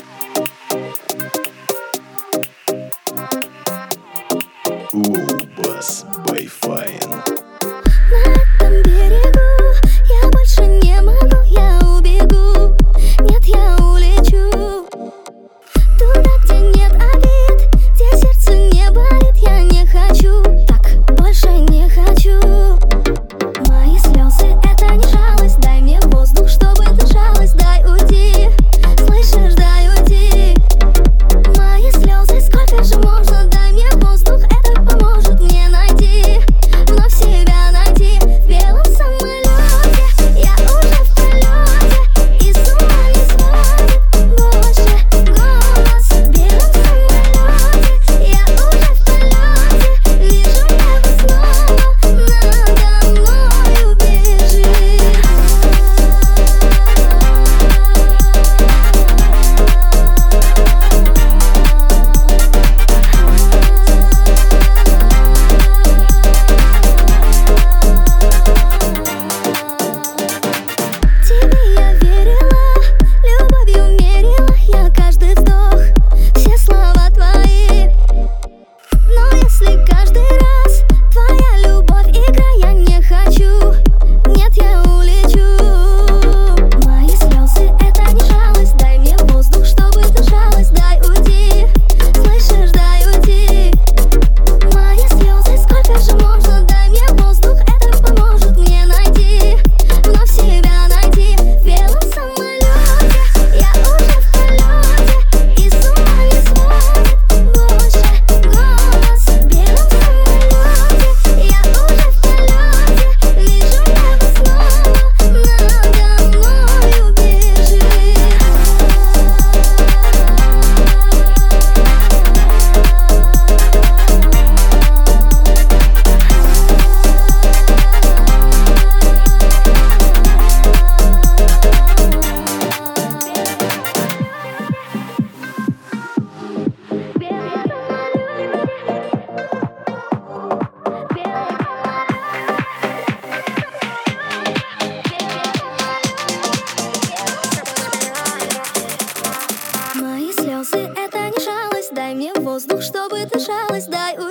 Бас Байфайн. На этом берегу я больше не могу, я убегу. Нет, я улечу туда, где нет обид, где сердце не болит. Я не хочу, так больше не хочу. Мои слезы — это не жалость. Дай мне воздух, чтобы дышалось. Дай уйти, слышишь, дай уйти. Мои слезы, сколько же можно? Дай мне воздух, это поможет мне найти, вновь себя найти. В белом самолете я уже в полете, и с ума не сводит больше голос. В белом самолете я уже в полете, вижу небо снова надо мною бежит. Тебе я верила, любовью мерила я каждый вздох, все слова твои. Но если каждый раз твоя любовь игра, я не хочу, нет, я улечу. Мои слезы — это не жалость. Дай мне воздух, чтобы дышалось. Дай уйти, слышишь, дай уйти. Мои слезы, сколько же можно? Дай мне воздух, это поможет мне найти, вновь себя найти. В белом самолете я уже в полете, и с ума не сводит больше голос. В белом самолете я уже в полете, вижу небо снова надо мною бежит. Мои слезы — это не жалость. Дай мне воздух, чтобы дышалось. Дай